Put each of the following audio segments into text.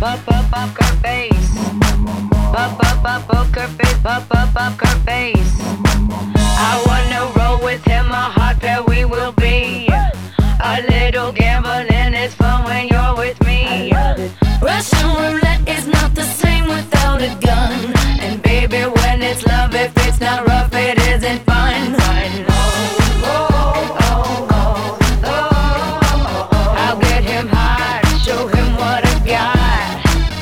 her face. Poker face, her face. I wanna roll with him, a hot pair we will be. A little gambling is fun when you're with me. Russian roulette is not the same without a gun. And baby, when it's love, if it's not rough, it isn't fun. I'll get him high, show him what I got.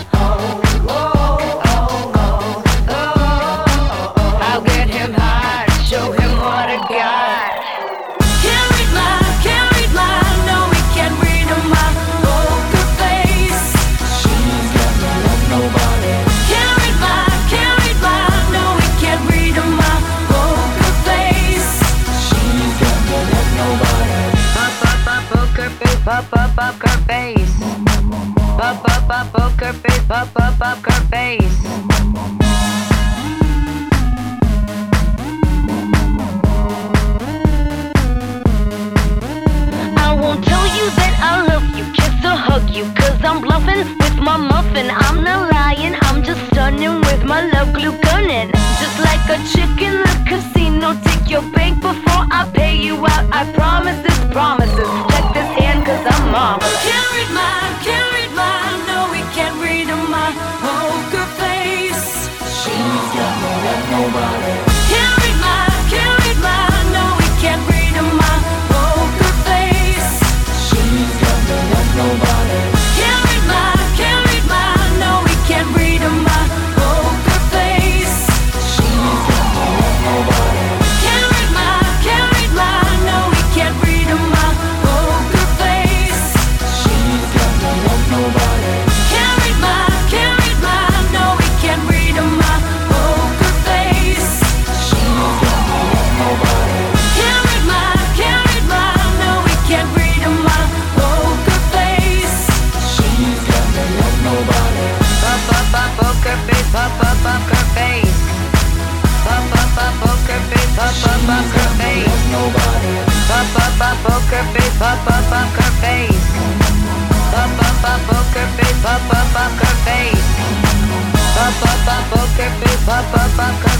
I'll get him high, show him what I got. Can't read my, no, we can't read my poker face. She's got no love, nobody. Can't read my, no, we can't read my poker face. She's got no love, nobody. Poker face, poker face. Poker face, poker face. I won't tell you that I love you, kiss or hug you, 'cause I'm bluffing with my muffin. I'm not lying, I'm just stunning with my love glue gunning. Just like a chick in the casino, take your bank before I pay you out. I promise this promises. Check this hand 'cause I'm marvelous. Can't read my, no, we can't read my poker face. She's got no love, nobody. Can't read my, no, we can't read my poker face. She's got no love, nobody. Can't read my, no, we can't read my poker face. She's got no love, nobody. Can't read my, no, we can't read my poker face. She's got no love, nobody. Can't read my, no, we can't read my poker face. She's got no love, nobody. Can't read my, no, we can't read my poker face. She's got no love, nobody. Poker face, poker face. Poker face, poker face. Nobody. Poker face, poker face. Poker face, poker face. Poker face, poker